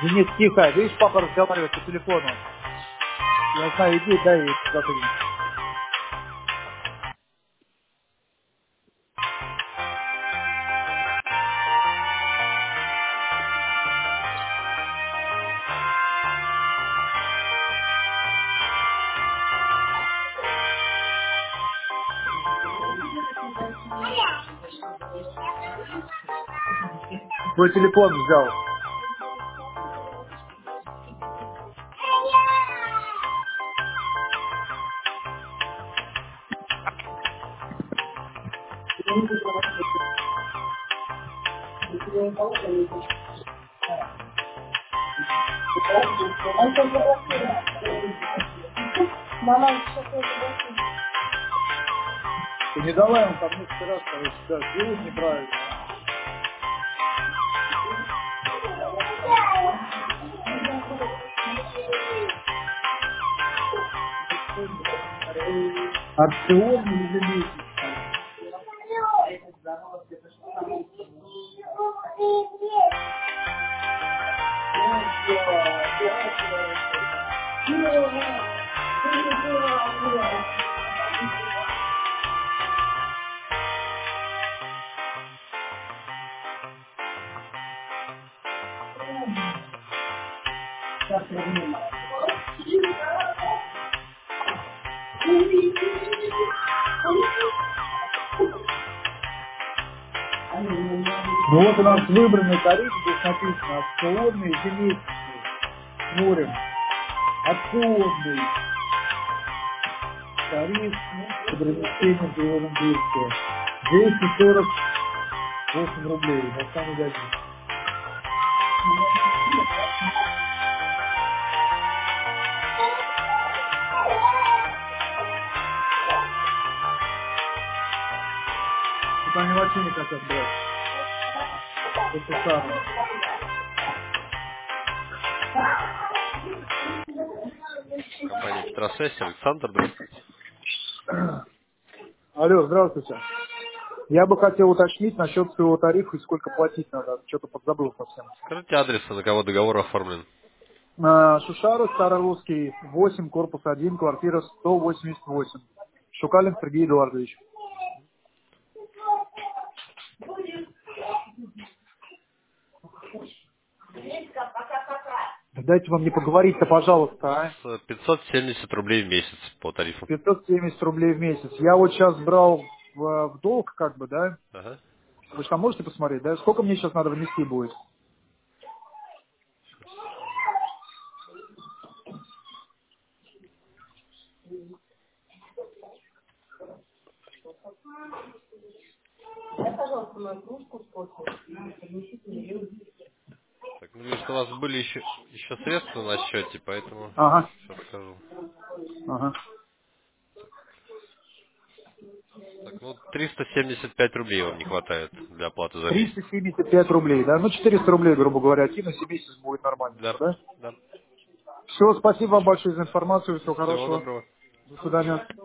Денис, тихо. Видишь, папа разговаривает по телефону. Я знаю, иди, дай ей задвинь. Твой телефон взял. Ты не давай, он там несколько раз, короче, да, делает неправильно. Акцион ежемесячный. Ну вот у нас выбранный тариф, здесь написано акционный ежемесячный. Смотрим. Акционный тариф с ограничением переводом действия. 248 рублей. На самом деле. Это они вообще не хотят брать. Это самое. Компания Петросвязь, Александр, здравствуйте. Алло, здравствуйте. Я бы хотел уточнить насчет своего тарифа и сколько платить надо. Что-то подзабыл совсем. Скажите адрес, на кого договор оформлен. Шушара, Старорусский, 8, корпус 1, квартира 188. Шукалин Сергей Эдуардович. Да дайте вам мне поговорить-то, пожалуйста, а? 570 рублей в месяц по тарифу. 570 рублей в месяц. Я вот сейчас брал в долг, как бы, да? Ага. Вы же там можете посмотреть, да? Сколько мне сейчас надо внести будет? Так, ну вижу, что у вас были еще средства на счете, поэтому Ага, сейчас скажу. ага. Так, ну 375 рублей вам не хватает для оплаты за месяц. 375 рублей, да? Ну, 400 рублей, грубо говоря, кинуть, и месяц будет нормально Да, все, да? да. Все, спасибо вам большое за информацию, всего Всего хорошего. доброго. До свидания.